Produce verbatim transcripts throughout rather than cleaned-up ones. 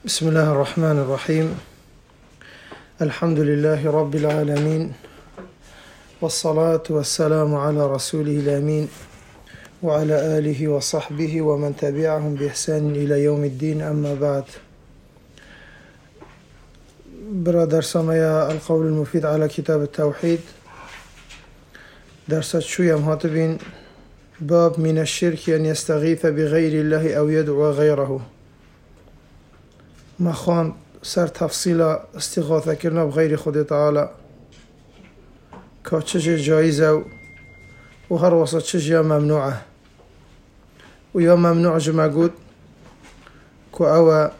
بسم الله الرحمن الرحيم. الحمد لله رب العالمين، والصلاة والسلام على رسوله الأمين وعلى آله وصحبه ومن تبعهم بإحسان إلى يوم الدين. أما بعد، برادر سمايا القول المفيد على كتاب التوحيد درست شوية مهاتبين باب من الشرك أن يستغيث بغير الله أو يدعو غيره. ما خوان سر تفصيل استغاثة كرنا بغير خود تعالى که چه جایزه و هر وسط چه ممنوعه و یا ممنوع جمع گود که او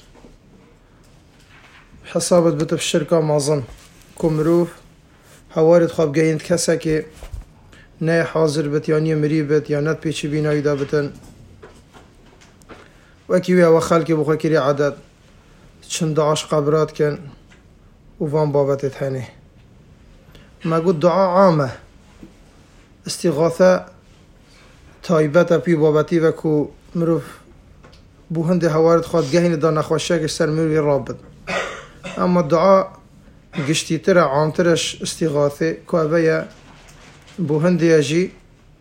حسابت بتو الشركة مازن که مروف هوارد خواب گیند کسا که نه حاضر بت یا نی مری بت یا ند پیچی بینایی دا بتن و اکی و خلقی بخواه کری عدد چند دعاش قبرات کن و وان بابت تهنه. ما قد دعا عامه استغاثة تایبت پی بابتی و که مروف بو هنده هوارد خواد گهین دا نخواشکش سر مروی رابط. اما دعا گشتی تر عامترش استغاثه که اوه بو هنده یجی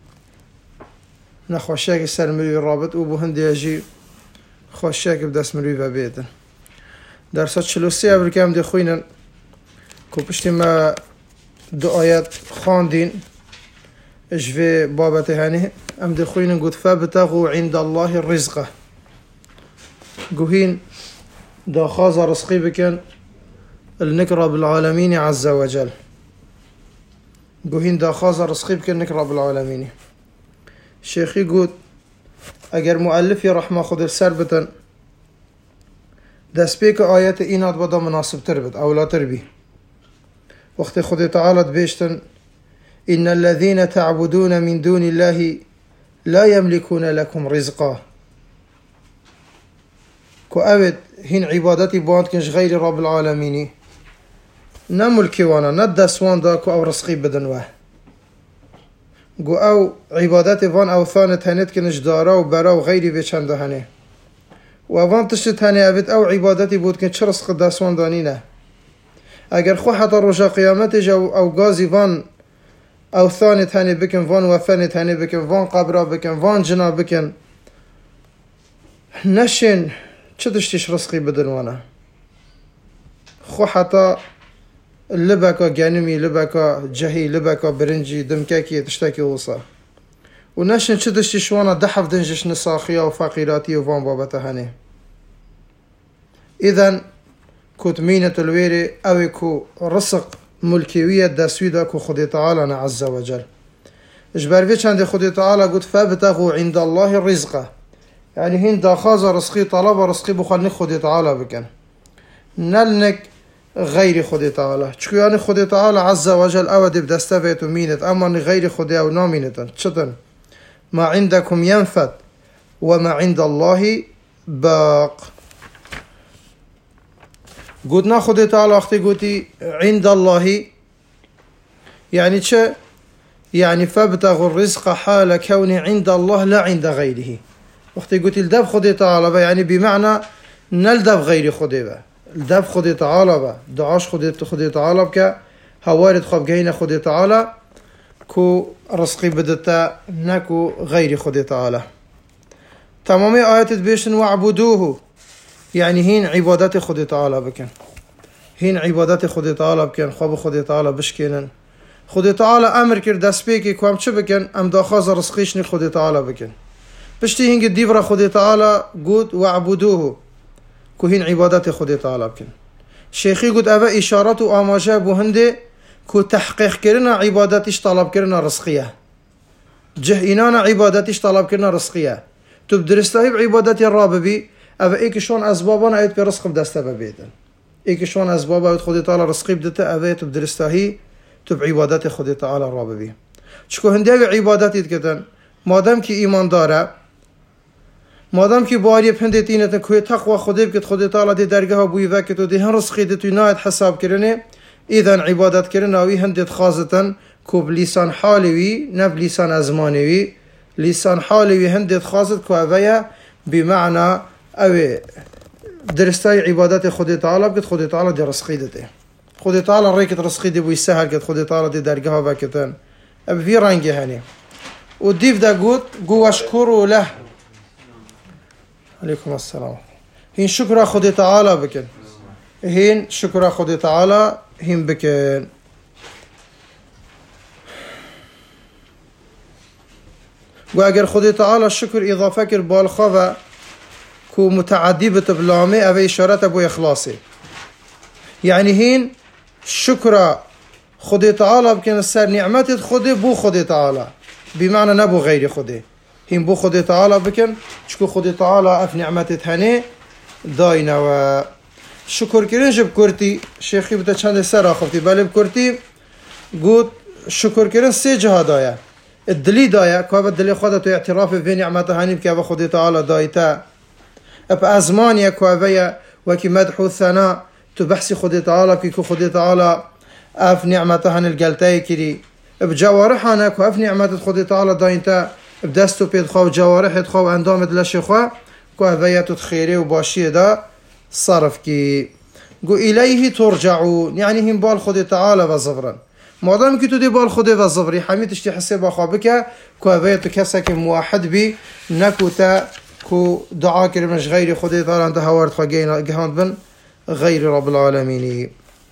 نخواشکش سر مروی رابط و بو هنده یجی خواشک بدست مروی و بیدن. درسات چلوسی ابرکم دی خوینن که پشتی ما دو آیت خواندین اجوه بابت هنه ام دی خوینن گود فابتغوا عند الله الرزقه گوهین دا خاز رزقی بکن النكرة بالعالمين عز وجل. گوهین دا خاز رزقی بکن نكرة بالعالمين. شیخی گود اگر مؤلفی رحمه خود سر بتن دست بی که آیت اینات بدا مناسب تر بد اولا تر بی وقت خود تعالى بیشتن إن الذين تعبدون من دون الله لا يملكون لكم رزقا كو أود هن عبادتي باند كنش غير رب العالمين نملكي وانا ندسوان دا كو أو رزقي بدن واه كو أو عبادتي وان أو ثانت هنت كنش دارا و برا و غيري بيچند هنه و وان تشت هنه أود أو عبادتي بود كن چه رزق دسوان دانينه اگر خو حتی روژا قیامتش او, او گازی وان او ثانی تانی بکن وان وفنی تانی بکن وان قبرا بکن وان جنا بکن نشین چه دشتیش رزقی بدن وانا خو حتی لبکا گنمی لبکا جهی لبکا برنجی دمککی تشتکی وصا و نشین چه دشتیش وانا دحف دنجش نساخیا و فقیراتی و وان بابتا هنه. اذن كتمينة الويري أو كو رزق ملكيوية داسويدا كو خدي تعالى عز وجل. اجبر فيش عند خدي تعالى قد فابتغوا عند الله الرزق يعني هين دا خازا رزقي طلب رزقي بخلنك خدي تعالى بكن نلنك غير خدي تعالى چكو يعني خدي تعالى عز وجل أود بدستفيت ومينت أما غير خدي أو نامينتا چطن ما عندكم ينفد وما عند الله باق. قلنا خدي تعالى اختي قلتي عند الله يعني چه يعني فابتغوا الرزق حال كوني عند الله لا عند غيره. اختي قلتي الدب خدي تعالى يعني بمعنى نلدب غير خدي با الدب خدي تعالى با دعاش خدي خدي تعالى بك هوارد خواب جهين خدي تعالى كو رزقي بدتا نكو غير خدي تعالى. تمامي آيات بيشن وعبدوه يعني هين عبادات خود تعالى بكن هين عبادات خود تعالى بكن خواب خود تعالى بشكنن خود تعالى امر كر دست بيكي كوام چه بكن ام داخاز رزقيشني خود تعالى بكن بشتي هنگ ديبرا خود تعالى قد وعبدوه كو هين عبادات خود تعالى بكن. شيخي قد اوه اشارات و آماجه بو هنده كو تحقيق كرنا عباداتش طلب كرنا رزقية جهينانا عباداتش طلب كرنا رزقية تبدرستهي بعبادات الراببي اوه ای که شون اسبابان اید به رزق بدسته ببیدن ای که شون اسباب اید خود تعالی رزقی بدته اوه تو بدرستهی تو بعبادت خود تعالی را ببی چکو هنده عبادتی کتن مادام که ایمان داره مادام که باری پنده تینت کوی تقوی خودی بکت خود تعالی دی درگاه بوی وکت و دی هن رزقی دی توی ناید حساب کرنه ایدن عبادت کرنه اوی هندت خازتن کو بلیسان حالوی نه بلیسان ازمانوی لیسان حالوی هندت خازت کو اوه بمعنى او درستای عبادت خود تعالی بکت، خود تعالی دی رزقی دته، خود تعالی ریکت رزقی دی بوی سهل کت، خود تعالی دی درگاه ها بکتن اب في رنگی هنی و دیو دا گوت گو اشکرو له. علیکم السلام. هین شکر خود تعالی بکن، هین شکر خود تعالی هین بکن. و اگر خود تعالی شکر اضافه کر بالخواه کو متعدی بتبلامه او اشارت ابو اخلاصه، یعنی هین شکر خود تعالی بکن سر نعمت خود بو خود تعالی، بمعنى نبو غير خده، هين بو خده تعالى بكن شكو خده تعالى اف نعمتت هنه داينا. و شكر كرين جب كرتي شيخي بتا چند سر آخفتی بله بكرتي قود شكر كرين سي جها دايا، الدلي دايا كوابا الدلي خده تو اعتراف في نعمت هنه بكابا خده تعالى دايتا اب ازمانيا كوابا وكي مدحو الثناء تو بحثي خده تعالى كيكو خده تعالى اف نعمت هنه القلتاي كري بجوارحنا كو اف نعمت خود تعالى داينتا بدستو بيد خو جوارح خو اندامت لشي خو كو هذيات خيري وباشيه دا صرف كي قو اليه ترجعون، يعني هم بال خود تعالى وزفرا ما دام كي تو دي بال خود وزفري حميت اشتي حساب خابك كو هذيات كسك موحد بي نكوتا كو دعاء كرمش غير خود تعالى انت هوارد خو جهان بن غير رب العالمين.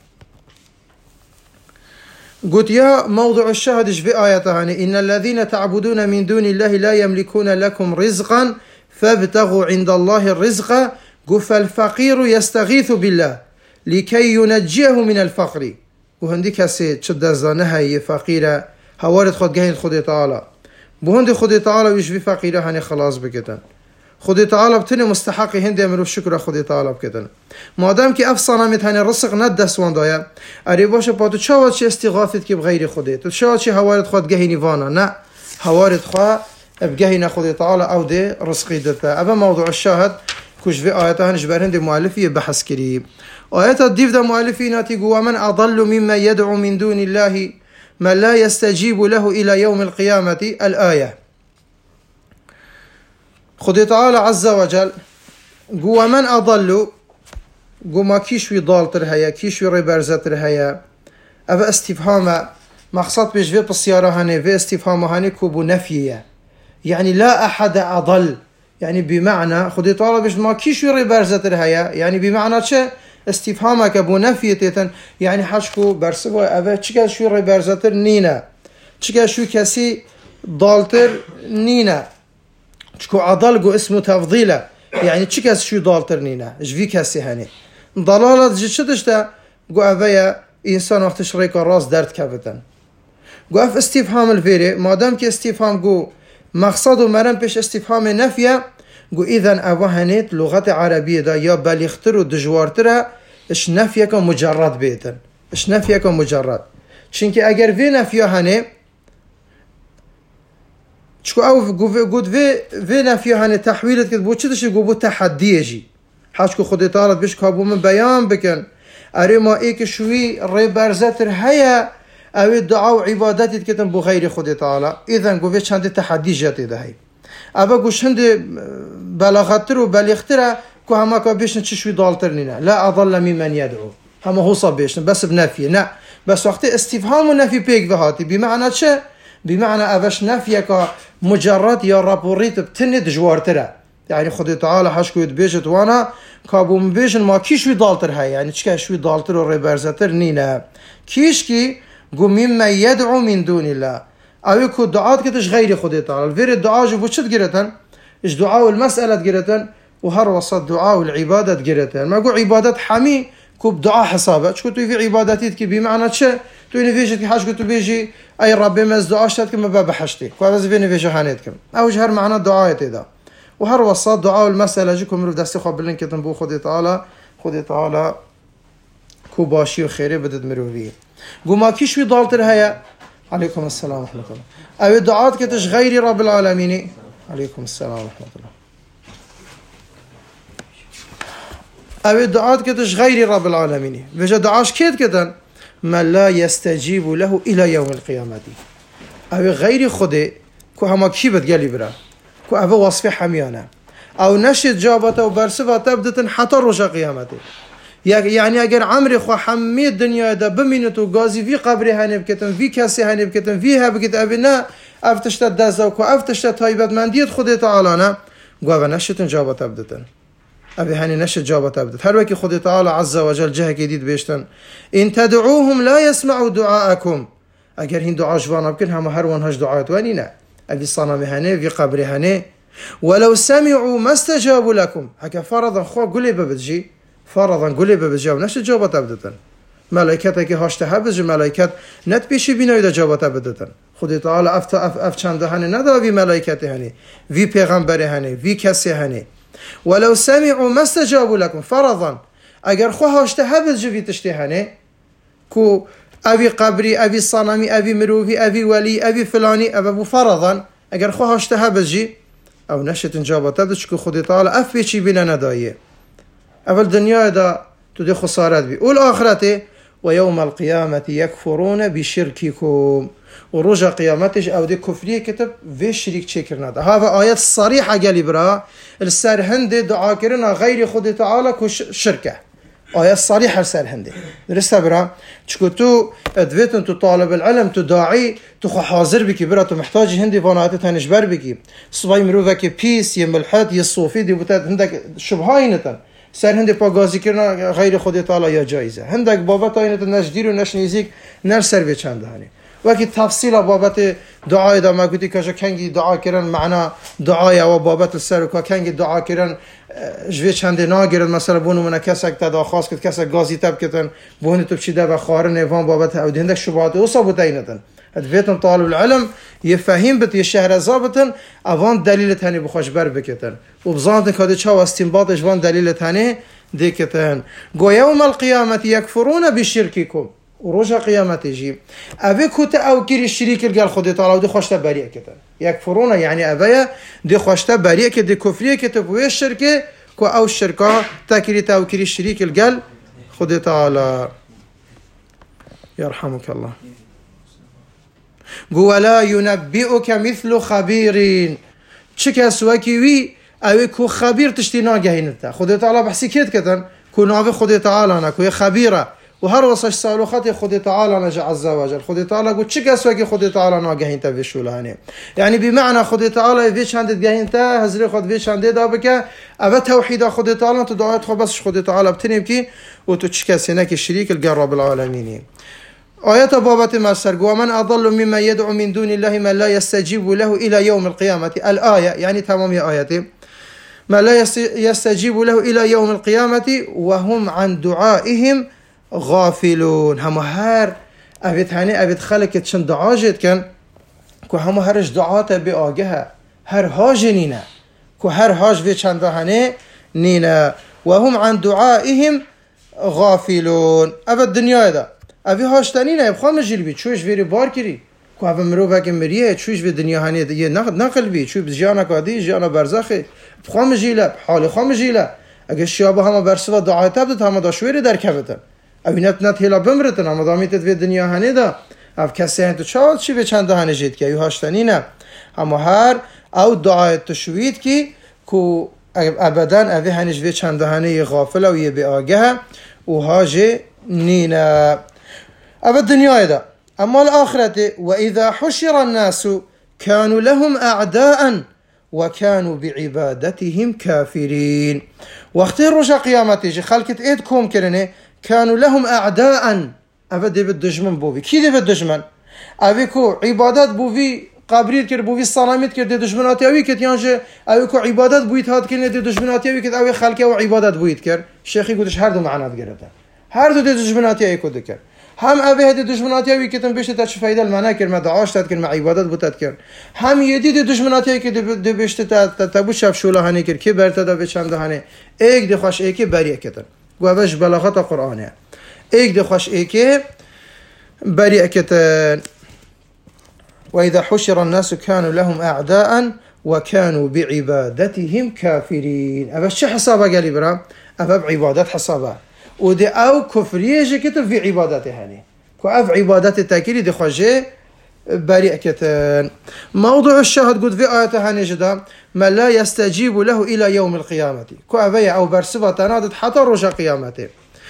قلت يا موضع الشهد في آياتها إن الذين تعبدون من دون الله لا يملكون لكم رزقا فابتغوا عند الله الرزق. قل فالفقير يستغيث بالله لكي ينجيه من الفقر. وهندي كسي شد زانها فقيرة هوارد خود جهين خود تعالى بهندي خود تعالى ويشفي فقيرة هني خلاص بكتن خود تعالى بتني مستحق هندي امرو شكر خود تعالى بكتن ما دام كي افصنا مت هني الرزق ندس وان دايا اري باشه باتو چاوت شي استغاثت كي بغير خود تو چاوت شي هوارد خود جهيني وانا نا هوارد خو بجهينا خود تعالى او دي رزقي دتا. ابا موضوع الشاهد كوش في اياتها نجبر هندي مؤلفي بحث كري ايات الديف ده مؤلفين تيقوا ومن اضل مما يدعو من دون الله من لا يستجيب له الى يوم القيامه. الايه خد تعالى عز وجل قو من أضل قو ما كيشوي ضالتر هيا كيشوي ريبرزتر هيا أفا استفهام مقصد بيش في بالسيارة هني في استفهام هني كوبو نفية، يعني لا أحد أضل، يعني بمعنى خد تعالى بيش ما كيشوي ريبرزتر هيا، يعني بمعنى چه استفهامك أبو نفية تيتن، يعني حشكو برسبوا أفا چكا شوي ريبرزتر نينا چكا شوي كسي ضالتر نينا چكو عضل قو اسمه تفضيله، يعني چي كاس شو ضالتر نينا جفي كاسي هني ضلالة جي شدشتا قو افايا انسان وقتش ريكا راس درد كابتن قو اف استفهام الفيري ما دام كي استفهام قو مقصد ومرن بيش استفهام نفيا قو اذن افا هنيت لغة عربية دا يا بليختر و دجوارتر اش نفيا مجرد بيتن اش نفيا مجرد چنكي اگر في نفيا هني شكو او قد في في نفيه هني تحويلت كد بو چدش قو بو تحدي جي حاشكو خود تعالى بيش كابو من بيان بكن اري ما ايك شوي ريبرزتر هيا او الدعاء وعبادتي كتن بو غير خود تعالى اذا قو في چند تحدي جاتي ده هي ابا قو شند بلاغتر و بليختر كو هما كا بيشن چ شوي ضالتر نينا لا اضل ممن يدعو هما هو صبيشن بس بنفي لا بس وقت استفهام ونفي بيك ذهاتي بمعنى چه بمعنى أبش نفيك مجرد يا رابوريت بتند جوارتره، يعني خد تعالى حشكو يتبيجت وانا كابو مبيجن ما كيش وي ضالتر هاي، يعني چكا شوي ضالتر وريبرزتر نينا كيش كي قو مما يدعو من دون الله او يكو دعات كتش غير خد تعالى الفير الدعاء جو بوشت جرتن اش دعاء المسألة جرتن وهر وسط دعاء العبادة جرتن ما قو عبادة حمي كو بدعاء حسابه شكو تو في عباداتيت كي بمعنى چه تو نفيجت كي حشكو تو بيجي اي ربي مز دعاشتك ما ببحشتي كويس في نفيجه هانيتكم او جهر معنى دعايتي ده وهر وسط دعاء المسألة جيكم رو دستي خو بلين كتن بو خدي تعالى خدي تعالى كو باشي وخيري بدد مروي قو ما كيش وي ضالتر هيا. عليكم السلام ورحمة الله. او دعات كتش غير رب العالمين. عليكم السلام ورحمة الله. او دعات كتش غير رب العالمين بجا دعاش كيت كتن من لا يستجيب له الى يوم القيامة او غير خده كو هما كي بتقالي برا كو او وصف حميانه او نشد جابته و برسفته بدتن حتى روش قيامته. يعني اگر عمري خو حمي الدنيا دا بمينتو غازي في قبري هاني بكتن في كاسي هاني بكتن فيها بكت ابنا افتشت دزوك وافتشت تايبت منديت خدي تعالى نا قوا نشد جابته بدتن ابي هاني نشد جابته بدت هر وكي خدي تعالى عز وجل جهه جديد بيشتن ان تدعوهم لا يسمعوا دعاءكم اگر هين دعاء جوانا بكن هم هر وان هج دعاء وانينا ابي صنم هاني في قبري هاني ولو سمعوا ما استجابوا لكم هكا فرضا خو قولي ببجي فرضا قولي ببجي ونشد جابته بدتن ملائكتك هاشته بج ملائكت نت بيشي بينو دا جابته بدتن خدي تعالى اف اف اف چنده هاني ندا في ملائكته هاني في پیغمبر هاني في كسي هاني ولو سمعوا ما استجابوا لكم فرضا اگر خو هاشته بج في تشتي هاني كو ابي قبري ابي صنمي ابي مروفي ابي ولي ابي فلاني ابو فرضا اگر خو هاشته بجي او نشت جابته بدش كو خدي تعالى اف بيشي بينا ندايه اول دنيا دا تدي خسارات بي والآخرته ويوم القيامة يكفرون بشرككم ورجع قيامتش او دي كفرية كتب في شريك شكرنا ده هذا آيات صريحة قالي برا السر هندي دعا كرنا غير خد تعالى كشركة آيات صريحة السر هندي درسها برا تشكو تو ادفيتن تو طالب العلم تو داعي تو خو حاضر بكي برا تو محتاج هندي فاناتي تنجبر بكي صباي مروفك بيس يملحد يصوفي دي بتات هندك شبهاينتن سر هندی پاگازی کردن غیر خود تعالی یا جایزه هندک بابت آینت نشدیر و نشنیزیک نر سر به چند هانی وقتی تفصیل بابت دعای دا مگویی که کنگی دعا کردن معنا دعای و بابت سر و کنگی دعا کردن جوی چند ناگرد مثلا بونو من کسک تدا خاص کد کسک گازی تب کردن بونی تو چیده و خارن نوان بابت او هندک شبهات او ثابت اینتن ادفيتن طالب العلم يفهم بت الشهر زابطن اوان دليل ثاني بخوش بر بكتن وبزانت كده چا استنباط اجوان دليل ثاني ديكتن جو يوم القيامه يكفرون بشرككم ورجع قيامت يجي ابي كنت او كير الشريك قال خدي تعالى ودي خوشته بريء كتن يكفرون يعني ابي دي خوشته بريء كدي كفريه كتب ويا الشركه كو او الشركه تاكير او كير الشريك قال خدي تعالى يرحمك الله ولا ينبئك مثل خبير چك سواكي وي او كو خبير تشتي ناگهينتا خدي تعالى بحسي كيت كتن كو ناوي خدي تعالى انا كو خبيره وهر وصش سالوخات خدي تعالى نجا عز وجل خدي تعالى قو چك سواكي خدي تعالى ناگهينتا بشولاني يعني بمعنى خدي تعالى في چند گهينتا حضرت خد في چند دا بك او توحيد خدي تعالى تو دعاء خو بس خدي تعالى بتنيم كي و تو چك سنك الشريك القرب العالمين آيات بابت مسر ومن أضل مما يدعو من دون الله ما لا يستجيب له إلى يوم القيامة الآية يعني تمام آياته ما لا يستجيب له إلى يوم القيامة وهم عن دعائهم غافلون هم هر أبيت هني أبيت خلقت شن دعاجت كان كو هم هرش دعاته بآجها هر هاج نينا كو هر هاج في شن دهني نينا وهم عن دعائهم غافلون أبد الدنيا ده اوی هاشتنی نه بخوام جیل بی چوش ویری بار کری کو او مروفه که مریه چوش وی دنیا هنی دیگه نقل بی چوب جانا کادی جانا برزخه بخوام جیله حال خام جیله اگه شیابه هم برسوا دعای تبد هم داشوری در کفتن اوی نت نت هلا بمرتن هم دامیت وی دنیا هنی دا اف کسی هن تو چال چی به چند هنی جید که اوی هاشتنی نه اما هر او دعای تشوید کی کو ابدا اوی هنیش وی چند هنی غافل و یه به آگه و هاج نینا أبا الدنيا ده أما الآخرة وإذا حشر الناس كانوا لهم أعداء وكانوا بعبادتهم كافرين وقت رجع قيامته خلقت إيدكم كرنه كانوا لهم أعداء أبا دي بالدجمن بوفي كي دي بالدجمن أبيكو عبادات بوفي قابرير كر بوفي الصلاميت كر دي دجمناتي أوي كت يانجي أبيكو عبادات بويت هاد كرنه دي دجمناتي أوي كت أوي خلقه وعبادات بويت كر الشيخ يقولش هردو معنات قرده هردو دي دجمناتي أوي كده كر هم أبي هذه دشمناتي أبي كتن بيشت تاش فايدة المعنى كر ما دعاش تذكر ما عبادات بتذكر هم يدي دشمناتي كده دي بيشت تابو شاف شولا هني كر كي برتا دا بيشان ده هني ایک دي خوش ایکی بريء كتن قوابش بلاغات قرآنه ایک دي خوش ایکی بريء كتن وإذا حشر الناس كانوا لهم أعداء وكانوا بعبادتهم كافرين أبا شو حسابه قالي برا أبا بعبادات حسابه ودي او كفريه كتب في عبادته هني كو اف عبادات التاكيري دي خوجه بريء كتن. موضوع الشاهد قد في آياتها نجدا ما لا يستجيب له إلى يوم القيامة كو أبي أو برسبة تنادت حتى رجع قيامته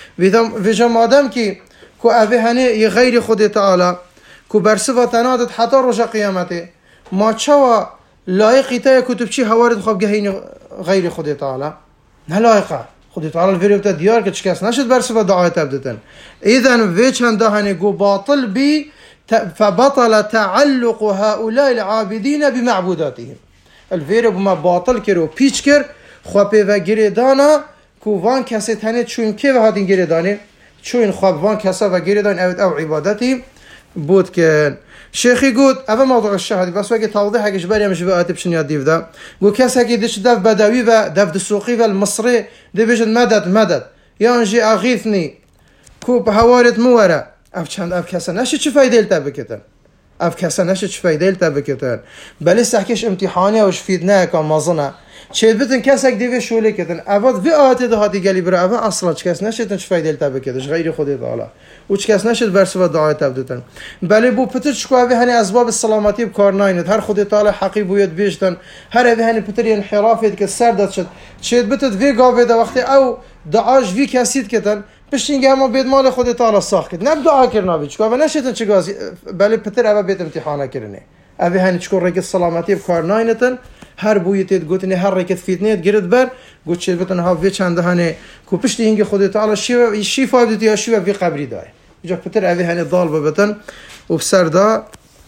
في جمادم كي كو أبي هني غير خد تعالى كو برسبة تنادت حتى رجع قيامته ما تشوى لايقي تا كتب شي هوارد خواب جهين غير خد تعالى نلايقه خد تعالى الفيديو بتاع ديار كتشكاس نشد برسبة دعاية تبدتن إذن فيش هندهني قو باطل بي فبطل تعلق هؤلاء العابدين بمعبوداتهم الفيرو بما باطل كرو بيش كر خوابه و گریدانا کو وان کسی تنه چون که و هاتین گریدانه چون خواب وان کسی و گریدان او او عبادتی بود که شيخي قود أبا موضوع الشهادة بس وقت توضيح حقش بري مش بقى تبشن يا ديف ذا قو كاسا كي دش دف بدوي و دف دسوقي و المصري ديفيجن مدد مدد يانجي أغيثني كوب هوارد مورا أف چند أف كاسا نشي چه فايدة التابكتن أف كاسا نشي چه فايدة التابكتن بل استحكيش امتحاني وش فيدنا كان مازنا شيء بتن كاسك ديفي شو لكتن أفض في آتي ده هاتي قالي برا أفا أصلا چكاس نشيتن چه فايدة التابكتش غير خودي دالا وچكاس نشد برسوا دعاء تبدتن بله بو پتر شكوا به هني اسباب السلامتی بکار نايند هر خودی تعالی حقی بوید بیشتن هر به هني پتر انحرافید که سر داد شد شد بتد وی گاوه ده وقتی او دعاش وی کسید کتن پشتین گه ما بید مال خودی تعالی ساخت کد نب دعا کرنا بی چکوا نشیتن چگاز بله پتر او بید امتحانه کرنه او هني چکور رکت سلامتی بکار نايندن هر بویتید گوتنی هر رکت فیتنیت گرد بر گوت شد بتن ها وی چند هني کو پشتین گه خودی تعالی شی شی فایده یا شی وی قبری دای جا پتر اوی هنی ضالبه بتن و بسر دا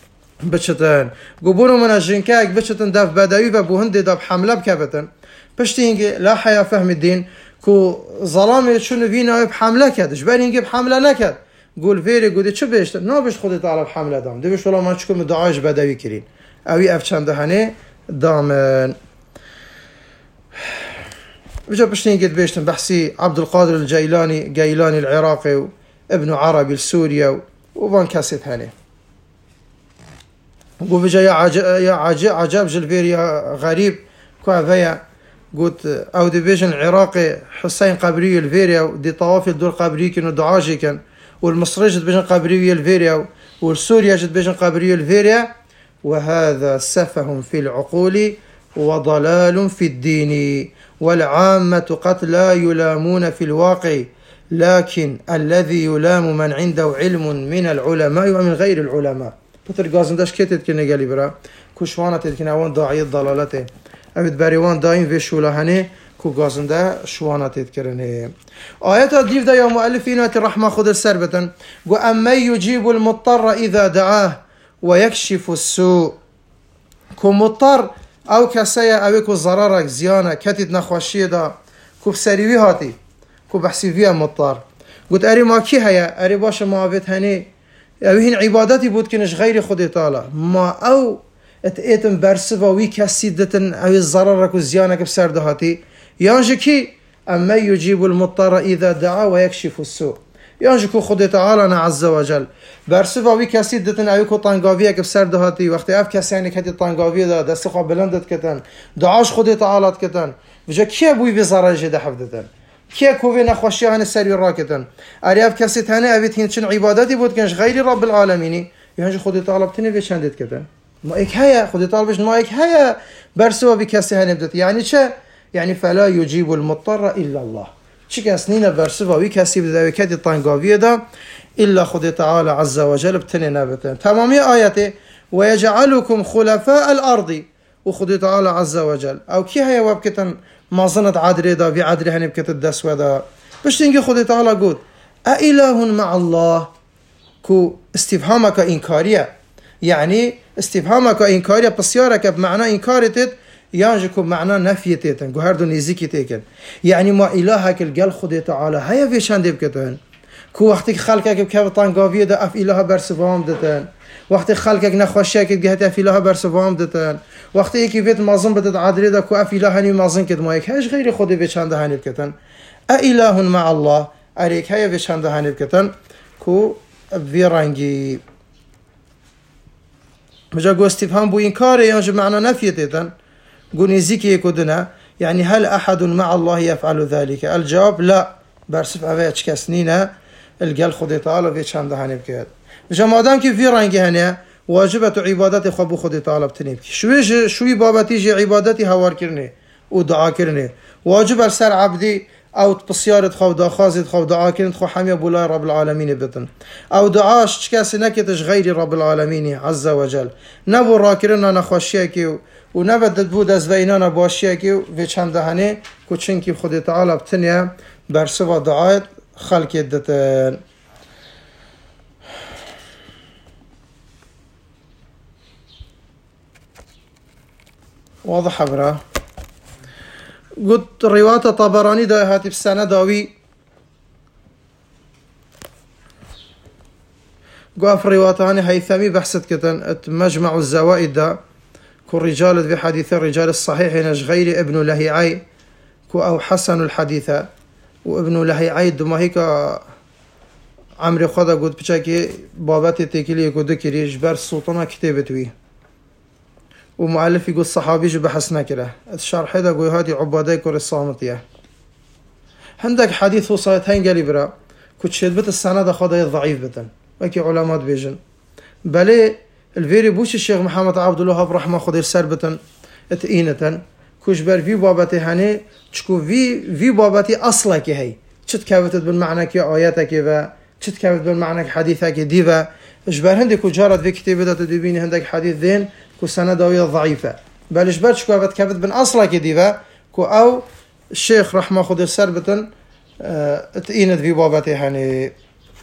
بچتن گبونو من جنکه اگ بچتن دف بدوی و بوهند دف حمله بکبتن پشتی اینگه لا حیا فهم الدین کو ظلامه چون وینا بحمله کدش بر اینگه بحمله نکد گول ویری گودی چه بهشت نابش خودت علی بحمله دام دیوش ولا ما چکم دعاش بدوی کرین اوی اف چند هنی دامن بجا پشتی اینگه بهشتن بحثی عبد القادر الجیلانی جیلانی العراقي ابن عربي السوريا وبان كاسيت هني وبجا يا عجب يا عجب عجب جلفيريا غريب كوافيا قلت او ديفيجن العراقي حسين قبري الفيريا دي طواف الدول قبري كانوا دعاجي كان والمصري جد بيجن قبري الفيريا والسوريا جد بيجن قبري الفيريا وهذا سفه في العقول وضلال في الدين والعامة قد لا يلامون في الواقع لكن الذي يلام من عنده علم من العلماء ومن غير العلماء بطر قازنداش كتت كنا قالي برا كشوانا تتكنا وان داعية ضلالته أبد باريوان داين في شولهني كو قازندا شوانا تتكرنه آيات الديف دا يا مؤلفين الرحمة خد السربة وأما يجيب المضطر إذا دعاه ويكشف السوء كو مضطر أو كسيا أو كو ضررك زيانة كتت نخوشية دا كو بسريوي هاتي كو بحسي فيها مضطر قلت أري ما كي هيا أري باشا ما بيت هني أوهين عبادتي بود كنش غير خدي طالع ما أو اتئتم برسفا وي كسيدتن أو الضررك وزيانك بسردهاتي يانجي كي أما يجيب المضطر إذا دعا ويكشف السوء يانجي كو خدي تعالى عز وجل برسفا وي كسيدتن أو كو طنقاويك بسردهاتي وقت أف كسي يعني كتي طنقاوية دا دستقا بلندت كتن دعاش خدي تعالى كتن وجا كي أبوي بزرجي دا حفظتن كي كوفي نخوشي عن السري راكتن أرياف كسي تاني أبيت هنشن عبادتي بود كنش غير رب العالمين يهنج خدي طالبتني في شندت كتن ما إيك هيا خدي طالبش ما إيك هيا برسوا بكسي هنبدت يعني شا يعني فلا يجيب المضطر إلا الله شي كسنين برسوا بكسي بدأ كدي طنقاوية دا إلا خدي تعالى عز وجل بتني نبتن تمامي آياته ويجعلكم خلفاء الأرض وخدي تعالى عز وجل أو كي هيا وابكتن ما ظنت عادري دا في عادري هني بكت الدسوة دا باش تنجي خدي تعالى قول أإله مع الله كو استفهامك إنكارية يعني استفهامك إنكارية بسيارك بمعنى إنكارتت يانجكو بمعنى نفيتت هردو نيزيكتت يعني ما إلهك القل خدي تعالى هيا في شاندي بكتن كو وقتك خلقك بكيف طنقاوية دا أف إله برسفام دتن وقتی خلقك نخوشیه که گهت افیله برسوام دتن وقتی یکی وید مازن بدد عادری دا کو افیله هنی مازن کد ما یک هیچ غیر خودی به چند هنی بکتن اله مع الله اریک های به چند هنی بکتن کو ویرانگی مجا گوستیف هم بو این کاره یا جو معنا نفیت دتن گونیزی که کدنا يعني هل احد مع الله يفعل ذلك الجواب لا برسف اویچ کس نینه الگل خودی تعالی به چند هنی بکت جمادام که ویرانگی هنه واجبه تو عبادت خو بو خود تعالی بتنی شوی شوی بابتی جی عبادتی هوار کرنه و دعا کرنه واجب سر عبدی او بصيارت خو دا خازت خو دعا كنت خو حمي بولا رب العالمين بتن او دعاش كاس نكتش غير رب العالمين عز وجل نبو راكرنا نخوشيكي و نبدت بود از وینانا باشيكي و چند دهنه کو چنکی خود تعالی بتنیا برسوا دعایت خلق دتن واضح برا قلت رواية طبراني دا هاتي بسنة داوي قاف رواية هيثمي بحثت كتن مجمع الزوائد دا كو رجال في حديث الرجال الصحيح نج غير ابن لهيعي كو او حسن الحديث وابن لهيعي دما هيك عمري خدا قلت بشاكي باباتي تيكيلي كو دكري جبر السلطنة كتابتوي ومؤلف يقول الصحابي جو بحث نكره الشرح هذا يقول هذه عبادة كور الصامتية عندك حديث وصايتين قالي برا كنت شدبت السنة خدا ضعيف بتن وكي علامات بيجن بلي الفيري بوش الشيخ محمد عبد الوهاب رحمه خدا سر بتن اتئينة كوش بر في بابتي هني تشكو في في بابتي أصلا كي هي شت كافتت بالمعنى كي آياتك و شت كافتت بالمعنى حديثك ديفا اجبر هندك وجارت في كتابة تدبيني هندك حديث ذين كو سنة داوية ضعيفة بلش برش كو كافت كافت بن أصلا كديفا كو أو الشيخ رحمه خود السربتن اتئينت في بابته يعني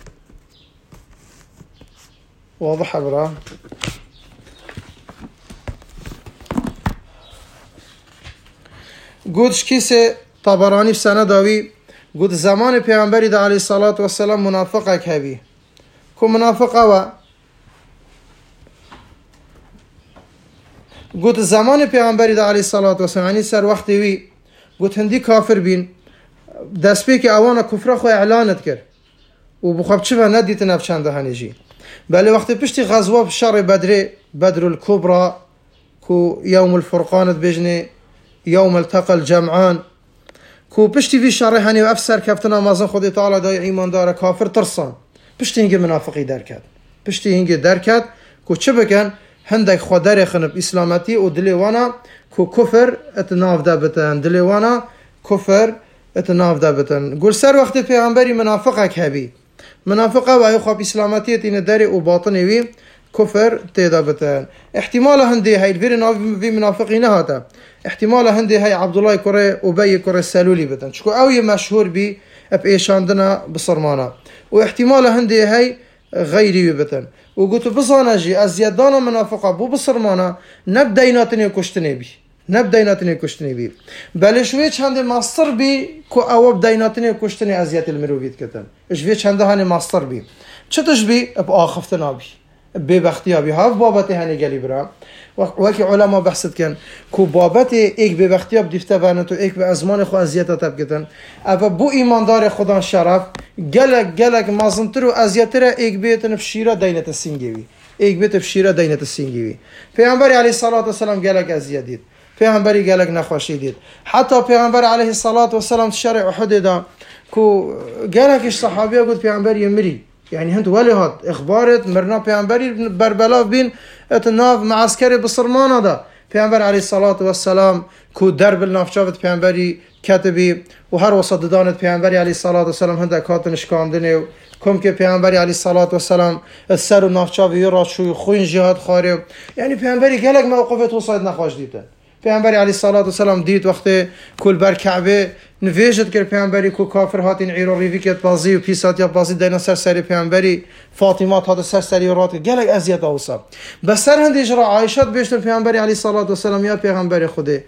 واضح برا قدش كيسي طبراني في سنة داوي قد زمان پیغمبری دا عليه الصلاة والسلام منافقك هبي كو منافقه و قلت زمان پیغمبری دا علیه الصلاة والسلام یعنی سر وقتی وی قلت هندی کافر بین دست پی که اوانا کفر خو اعلانت کرد و بخواب چه و ندیت نفچنده هنجی بله وقتی پشتی غزوه بشار بدر بدر الكبرى كو يوم الفرقانت بجنه يوم التقى الجمعان كو پشتی وی شار هنی و افسر کفتنا مازن خود تعالی دای ایمان داره کافر ترسان پشتی هنگی منافقی درکد پشتی هنگی درکد كو چه بکن هندك خدار خنب إسلامتي ودليوانا كو كفر اتناف دابتن دليوانا كفر اتناف دابتن قول سر وقت پیغمبری منافقك هبي منافقه و ايخواب إسلامتي تين داري و باطني وي كفر تيدابتن احتمال هندي هاي الفير ناف في منافقين هاتا احتمال هندي هاي عبد الله كوري وبي كوري السالولي بتن شكو اوي مشهور بي اب ايشاندنا بصرمانا واحتمال هندي هاي غيري بتن وقلت بصانجي ازيادانا منافقه بو بصرمانا نبدايناتني كشتني بي نبدايناتني كشتني بي بل شوي چند ماستر بي كو او بدايناتني كشتني ازيات المروفيت كتن شوي چند هاني ماستر بي چتش بي اب اخفتنا بي ببختيا بي هاف بابته هني قالي برا وكي علماء بحثت كان كو بابته ايك ببختيا بديفته بانتو ايك بازمان خو ازياتا تبكتن اف بو ايماندار خدا شرف گلک گلک مازنترو ازیاتره ایک بیتن فشیره دینت سینگیوی ایک بیت فشیره دینت سینگیوی پیامبر علیه الصلاة والسلام گلک ازیاد دید پیامبری گلک نخوشی دید حتی پیامبر علیه الصلاة والسلام شرع احد دا کو گلکش صحابیه گفت پیامبری مری يعني هنت ولي هاد اخبارت مرنا پیامبری بربلا بین اتناف معسكر بصرمان هذا پیامبر علیه الصلاة والسلام کو درب النافشافت پیامبری كاتبي وهر وسط دانت پیامبری علیه الصلاة والسلام هنده کاتن اشکاندنه کم که پیامبری علیه الصلاة والسلام السر و نافچاوی را شوی خوین جهاد خاره یعنی پیامبری گلک موقفت وصاید نخواش دیده پیامبری علیه الصلاة والسلام دید وقتی کل بر کعبه نویجت کرد پیامبری کو کافر هاتین عیرو ریوی کت بازی و پیسات یا بازی دینا سر سری پیامبری فاطمه هات سر سری رات گلک ازیت اوسا بس سر هندی اجرا عایشات بیشتر پیامبری علیه الصلاة والسلام یا پیامبری خوده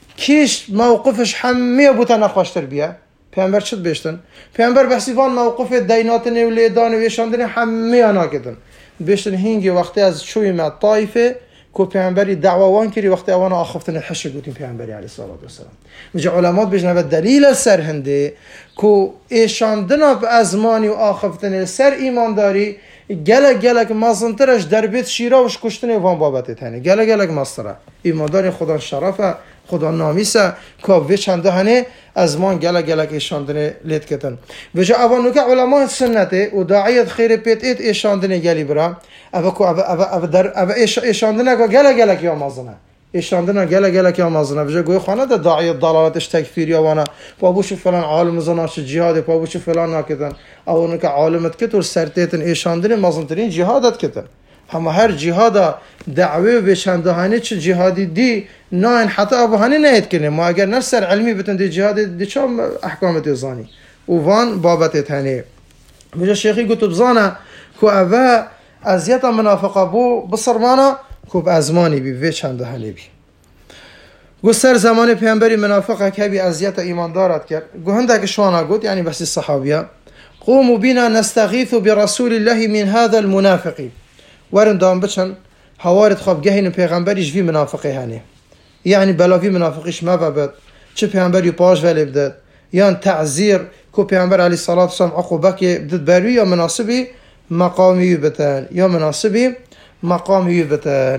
کیش موقفش همه بوتا نخواشتر بیا پیامبر چت بیشتن پیامبر بحثیوان موقف دینات نولیدان و یشاندن همه آنا کردن بیشتن هنگی وقتی از شوی ما طایفه کو پیامبری دعوان کردی وقتی آوان آخفتن الحشر گوتیم پیامبری علیه الصلاة والسلام میگه علمات بیشتن به دلیل سر هنده کو یشاندن به ازمانی و آخفتن سر ایمانداری گله گله که مازنترش در بیت شیرا وش کشتن وان بابت تنی گله گله که ماستره ایمانداری خدا شرفه خدا نامیسه که چنده هنه از مان گله گله ایشاندنه لید کتن وجه اوانو که علماء سنته و داعیت خیر پیت ایت ایشاندنه گلی برا اوه که اوه اوه اوه در اوه ایشاندنه که گله گله که آمازنه ایشاندنه گله گله که آمازنه وجه گوی خانه ده داعیت دلالتش تکفیری آوانا پابوش فلان عالم زناش جهاد پابوش فلان ناکتن اوانو که عالمت کت و سرتیتن ایشاندنه مازنترین جهادت کتن هم هر جهاد دعوه به چندهانی چه جهادی دی نه حتی ابوهانی نهید کنه ما اگر نفسر علمی بتن دی جهاد دی چه احکامت زانی و وان بابت تانی میشه شیخی گفت بزانه که اوه ازیت منافقه بو بسرمانه که به ازمانی بی و چندهانی بی گفت سر زمان پیامبری منافقه که بی ازیت ایمان دارد کرد گوهنده که شوانا گفت یعنی بسی صحابیه قوموا بنا نستغیث برسول الله من هذا المنافقی ورن دام بچن هوارد خواب گهین پیغمبریش وی منافقی هنی یعنی بلاوی منافقیش ما ببد چه پیغمبری پاش ولی بدد یان تعذیر کو پیغمبر علی صلوات و سلام عقوبه که بدد بروی یا مناسبی مقامی بتن یا مناسبی مقامی بتن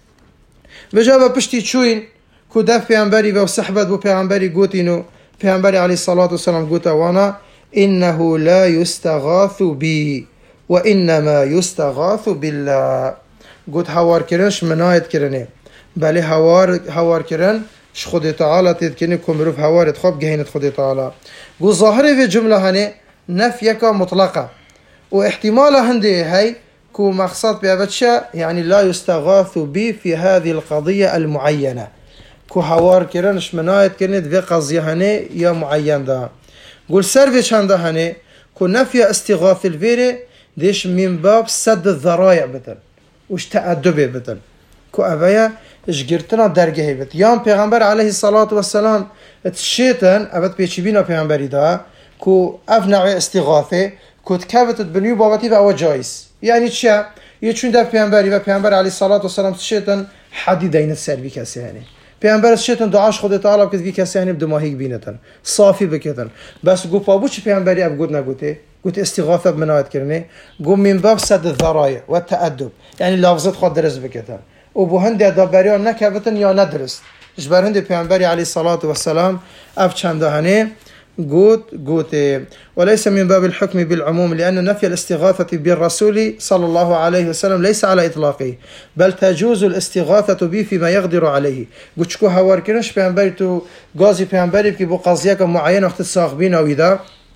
وجابه پشتی چوین کو دف پیغمبری و صحبت بو پیغمبری گوتینو پیغمبری علی صلوات و سلام گوتا وانا انه لا يستغاث بي وإنما يستغاث بالله قلت هوار كرنش منايت كرنه بله هوار هوار كرن ش خود تعالى تذكرني كمروف هوار تخاب جهينة خود تعالى قل ظاهره في جملة هني نفيك مطلقة واحتمال هندي هاي كو مقصد بأبتشا يعني لا يستغاث بي في هذه القضية المعينة كو هوار كرنش منايت كرنه في قضية هني يا معين ده قل سرفيش هنده هني كو نفي استغاث الفيري ديش من باب سد الذرايع بتن وش تأدبه بتن كو أبايا اشجرتنا درجه بت يام پیغمبر عليه الصلاة والسلام تشيتن أبد بيشبينا پیغمبري دا كو أفنع استغاثه كو تكابت بنيو بابتي و جايز يعني تشا يچون در پیغمبري و پیغمبر عليه الصلاة والسلام تشيتن حدي دين السر بي كسي يعني پیغمبر تشيتن دعاش خود تعالى بكت بي كسي يعني بدماهيك بينتن صافي بكتن بس قو بابوش پیغمبري اب قد نقوته قلت استغاثة بمنايت كرني قوم من باب سد الذرايع والتأدب يعني لفظت خود درس بكتن وبو هندي دابريان نكبتن يا ندرس جبر هندي پیغمبري عليه الصلاة والسلام اف چندهنه قوت قوت وليس من باب الحكم بالعموم لأن نفي الاستغاثة بالرسول صلى الله عليه وسلم ليس على إطلاقه بل تجوز الاستغاثة به فيما يقدر عليه قلت شكو هوار كرنش پیغمبري تو غازي پیغمبري بكي بو قضيك معين وقت ساقبين او اذا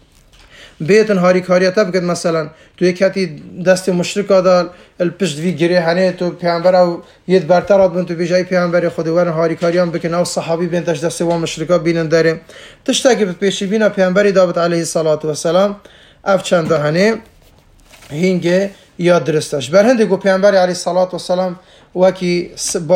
بيتن هاري كارياتا بكت مثلا تو يكاتي دست مشرك دال البشت في جري هنه تو پیغمبر او يد برترات بن تو بيجاي پیغمبر خداوند هاري كاريان بكن او صحابي بين دست دست و مشركا بينن داره تشتاكي بيشي بينا پیغمبر داوود عليه الصلاه والسلام اف چند هنه هينگه ياد درستش بر هند گو پیغمبر عليه الصلاه والسلام وكي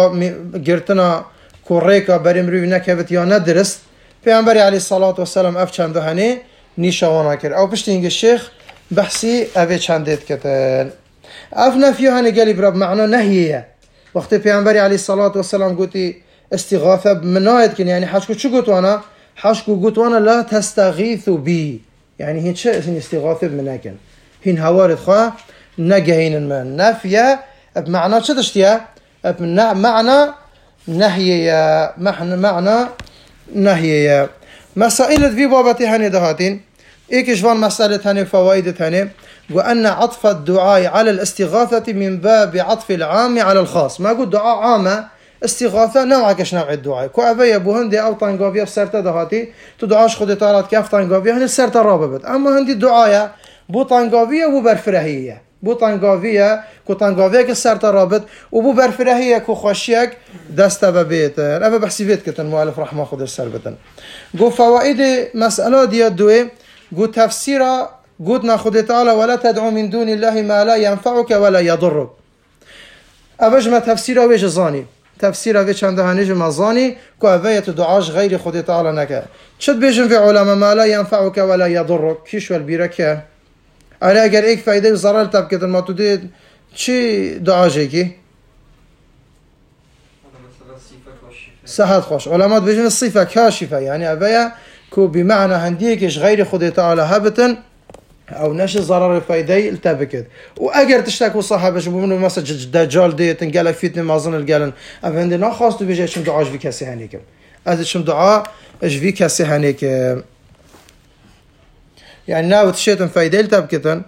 گرتنا كوريكا بريم روي نكبت يا ندرست پیغمبر عليه الصلاه والسلام اف چند هنه نيشاوانا كر او پشت اینگه شیخ بحثی اوه چندید کتن اف نفیه هنه گلی براب معنی نهیه وقت پیامبری علیه الصلاة والسلام گوتی استغاثه بمناید کن يعني حشكو چو گوتوانا حشكو گوتوانا لا تستغيث بي يعني هين چه اسم استغاثه بمناکن هين هوارد خواه نگهين من نفیه بمعنى چه دشتیه بمعنى نهیه معنى نهیه مسائل في بابتي هني دهاتين ايكش فان مسألة هني فوائد هني وأن عطف الدعاء على الاستغاثة من باب عطف العام على الخاص ما قلت دعاء عامة استغاثة نوع كش نوع الدعاء كو أبي أبو هندي أو طنقافية بسرطة دهاتي تدعاش خد طالات كيف طنقافية هني سرطة راببت أما هندي الدعاء بو طنقافية وبو برفرهية بو طنقافية كو طنقافية كسرطة رابط وبو برفرهية كو خشيك دست ببيت أبا بحسيبيت كتن مؤلف رحمه خد السربتن قو فوائد مسألة دي الدوي قو تفسيرا قلنا خد تعالى ولا تدعو من دون الله ما لا ينفعك ولا يضرك أبجم تفسيرا ويش زاني تفسيرا ويش عندها نجم زاني كو أباية دعاش غير خد تعالى نكا شد بيجم في علماء ما لا ينفعك ولا يضرك كيش والبيركة أنا أجر إيك فايدة وزرار تبكت ما تدي شي دعاجيكي صحت خوش علماء بيجم الصفة كاشفة يعني أباية كو بمعنى هنديكش غير خد تعالى هبتن او نش ضرر فايدي التبكت واجر تشتكوا صاحبش بمنو مثلا دجال دي تنقلك فتنه مازن القالن افندي نا خاص تو بيجي شنو دعاج في كاسي هنيكم از شم دعا اجوی کسی هنه که يعني ناوت شيطان فايدة لتبكتن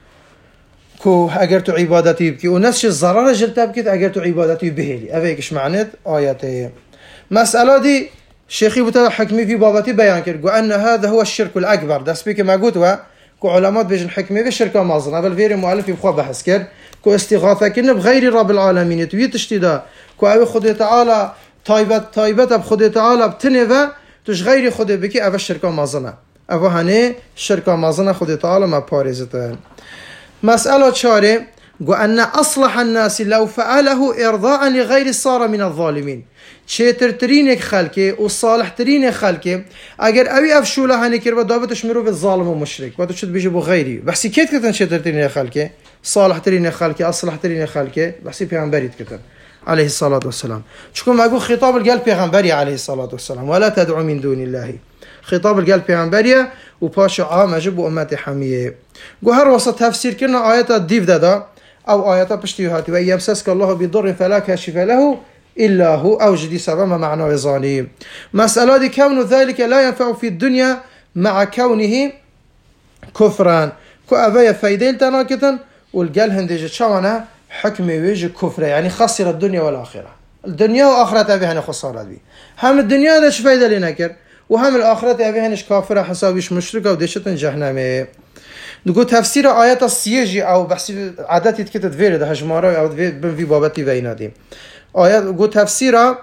كو اگر تو عبادتي بكي ونسش الضرر جل تبكت اگر تو عبادتي بهلي افيكش معنات آياتي مسألة دي شيخي بتا حكمي في بابتي بيان كرد أن هذا هو الشرك الأكبر داس بيك ما قلت كو علامات بيجن حكمي بالشركة مازنا بل فيري مؤلف يبخوا بحث كرد كو استغاثة كن بغير رب العالمين توي تشتدا كو أبي خدي تعالى طيبت طيبت بخدي تعالى بتنفى تش غير خدي بكي أبي الشركة مازنا أبو هني الشركة مازنا خدي تعالى ما بارزتان مسألة شاري وأن أصلح الناس لو فعله إرضاء لغير صار من الظالمين شيتر ترينك خلقه وصالح ترينك خلقه اگر اوي افشوله هني كير بدابتش مرو بالظالم ومشرك وقت شد بيجي بو غيري بحسي كيت كتن شيتر ترينك خلقه صالح ترينك خلقه اصلح ترينك خلقه بحسي پیغمبري كتن عليه الصلاه والسلام شكون ما يقول خطاب القلب پیغمبري عليه الصلاه والسلام ولا تدعو من دون الله خطاب القلب پیغمبري وباشا عام اجب امتي حميه جو هر وسط تفسير كنا ايات الديف دادا او ايات بشتيهات ويمسسك الله بضر فلا كاشف له إلا هو أوجد سبب معنى وظاني مسألة دي كون ذلك لا ينفع في الدنيا مع كونه كفرا كو أبايا فايدين تناكتا والقال هندجة شوانا حكم ويجي كفر يعني خسر الدنيا والآخرة الدنيا وآخرة أبيهن خسارة بي هم الدنيا ده فايدة لنكر وهم الآخرة أبيهنش كافرة حسابيش مشركة وديشة جهنمي نقول تفسير آيات السيجي أو بحسي عاداتي تكتت فيري ده هجمارة أو بن في بابتي بينا دي آيات قو تفسيرها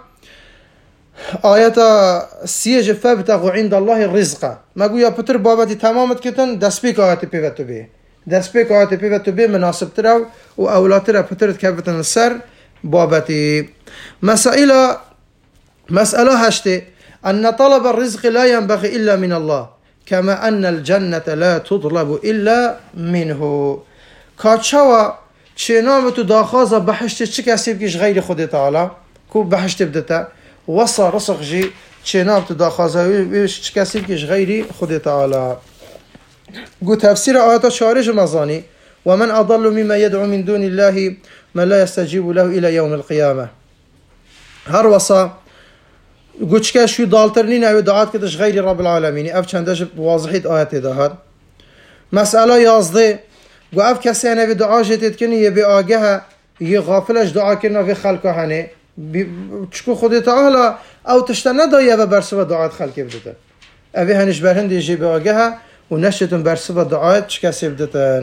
آيات سيج فابتغوا عند الله الرزق ما قو يا بتر بابتي تمامت كتن دسبيك آيات بيفتو بيه دسبيك آيات بيفتو بيه مناسب تراو وأولاد ترى بترت كفتن السر بابتي مسائل مسألة هشتي أن طلب الرزق لا ينبغي إلا من الله كما أن الجنة لا تطلب إلا منه كاتشوا چنام تو داخازه بحشت چه کسی بکش غیر خود تعالی کو بحشت بدتا وصا رسخ جی چنام تو داخازه ویش چه کسی بکش غیر خود تعالی قو تفسير آيات شارج مزاني ومن أضل مما يدعو من دون الله من لا يستجيب له إلى يوم القيامة هر وصا قو چكا شو دالترنين او دعات كدش غير رب العالمين اف چندش واضحيت آيات دهات مسألة يازده و اف کسی هنه به دعا جتید کنی یه به آگه یه غافلش دعا کنه و خلقه هنه چکو خودت تعالی او تشتا ندایه و برسو دعات خلقه بدتن اوه هنش برهند یه به آگه و نشتون برسو دعات چه کسی بدتن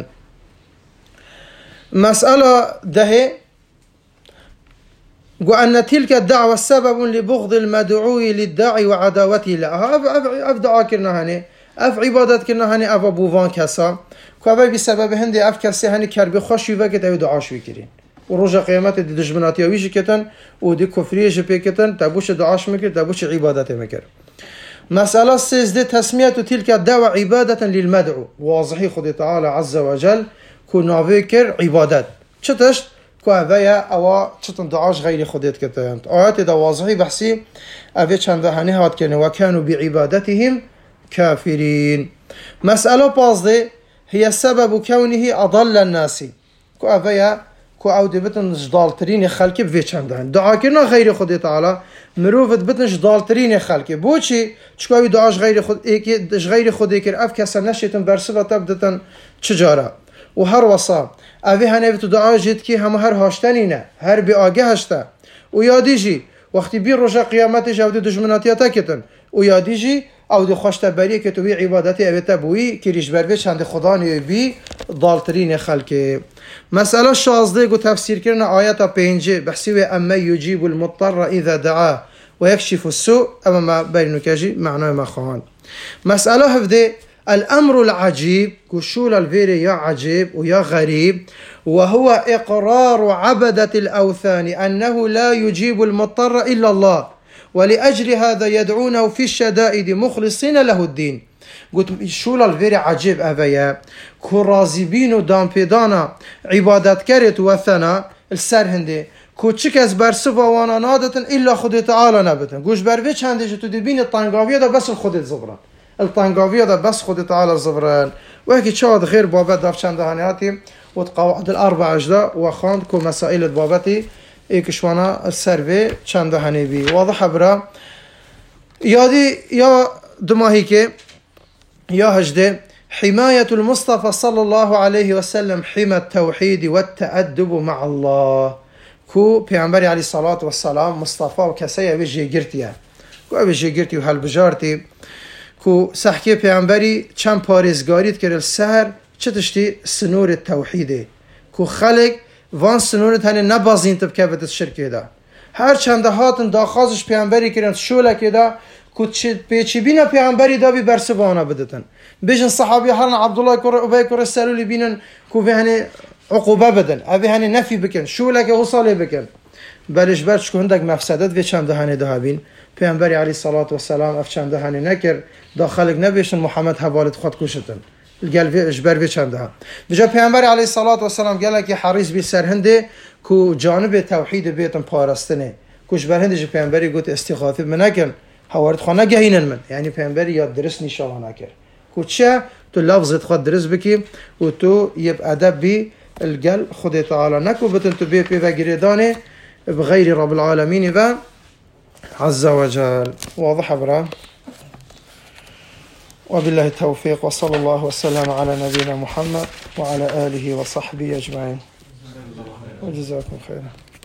مسئله ده و ان تلك الدعوة سبب لبغض المدعو للداعي وعداوته له اف دعا کنه هنه اف عبادت کنه هنه اف بووان کسا كابي بسبب هندي اف كسي هني كربي خوش وقت او دعاش ويكرين وروج قيامات دي دجمناتي ويجي كتن ودي كفريه بي كتن تبوش دعاش مكر تبوش عبادته مكر مسألة سيزدي تسمية تلك الدعوة عبادة للمدعو واضحي خدي تعالى عز وجل كنا فكر عبادات شتش كوافيا او شتن دعاش غير خديت كتن آيات دا واضحي بحسي افي چند هني هات كنه وكانوا بعبادتهم كافرين مسألة بازدي هي سبب كونه أضل الناس كو أفيا كو أودي بتن جدال ترين خلقي بفي چندهن دعا كرنا غير خود تعالى مروفت بتن جدال ترين خلقي بوچي چكاوي دعاش غير خود ايكي غير خود ايكر اف كسا نشيتن برسفة تبدتن چجارة وهر وصا أفي هنه بتو دعا جيد كي هم هر هاشتنينه هر بي آگه هشتا ويادي جي وقتی بیر رجا قیامتش او دی دشمناتیاتا کتن و یادی جی او دی خوشتبری که توی عبادتی اویتا بوی کریش بروی چند خدا نیوی بی ضالترین خلق مسئله شازده گو تفسیر کرن آیتا پینجه بحثی و اما یجیب المضطر اذا دعا و یکشف السوء اما ما بینو کجی معنای ما خواهان مسئله هفده الأمر العجيب كشول الفيري يا عجيب ويا غريب وهو إقرار عبدة الأوثان أنه لا يجيب المضطر إلا الله ولأجل هذا يدعونه في الشدائد مخلصين له الدين قلت شول الفيري عجيب أبيا كرازبين ودام بيدانا عبادات كرت وثنا السر هندي كوچك از برسفا وانا نادتن إلا خود تعالى نبتن قوش برويش هندي جتو دي بين الطنقاوية دا بس الخود الزبران الطنقاوية دا بس خود تعالى الزبران وهكي شاد غير بابات داف چند هنياتي والقواعد الأربع أجدا وخاند كل مسائل بابتي إيكشوانا السرفي چند هنيبي واضح برا يادي يا دماهيك يا هجده حماية المصطفى صلى الله عليه وسلم حمى التوحيد والتأدب مع الله. كو پیامبری علیه الصلاة والسلام مصطفى وكسيه بيجي گرتيه كو بيجي گرتي وهل بجارتي كو سحكي پیامبری چند پارزگاریت کرد سهر چه تشتی سنور التوحیده كو خلق وان سنورت هنه نبازین تب که بدت شرکه دا هر چند هاتن داخازش پیامبری کردن شوله که دا كو پیچی بینا پیامبری دا بی برسبانا بدتن بيجن صحابي حالنا عبد الله كور ابي كور سالوا لي بينن كو بهني عقوبه بدن ابي هني نفي بكن شو لك وصل بكن بلش برش كو عندك مفسدات و چند هني دهابين پیامبر عليه الصلاه والسلام اف چند هني نكر داخلك نبيشن محمد حوالت خود كوشتن قال في اجبر في چند ها بجا پیامبر عليه الصلاه والسلام قال لك حريص بي سرهنده كو جانب توحید بيتن پاراستنه كوش برهنده جو پیامبری گوت استغاثه منکن حوارت خانه گهینن من يعني پیامبر یاد درس نشان نکر كوتشا تو لفظت خد درس بكي وتو يب أدب بي القلب خد تعالى نكو بتن تبي في بقريدانه بغير رب العالمين ذا عز وجل. واضح برا؟ وبالله التوفيق وصلى الله وسلم على نبينا محمد وعلى آله وصحبه أجمعين وجزاكم خيرا.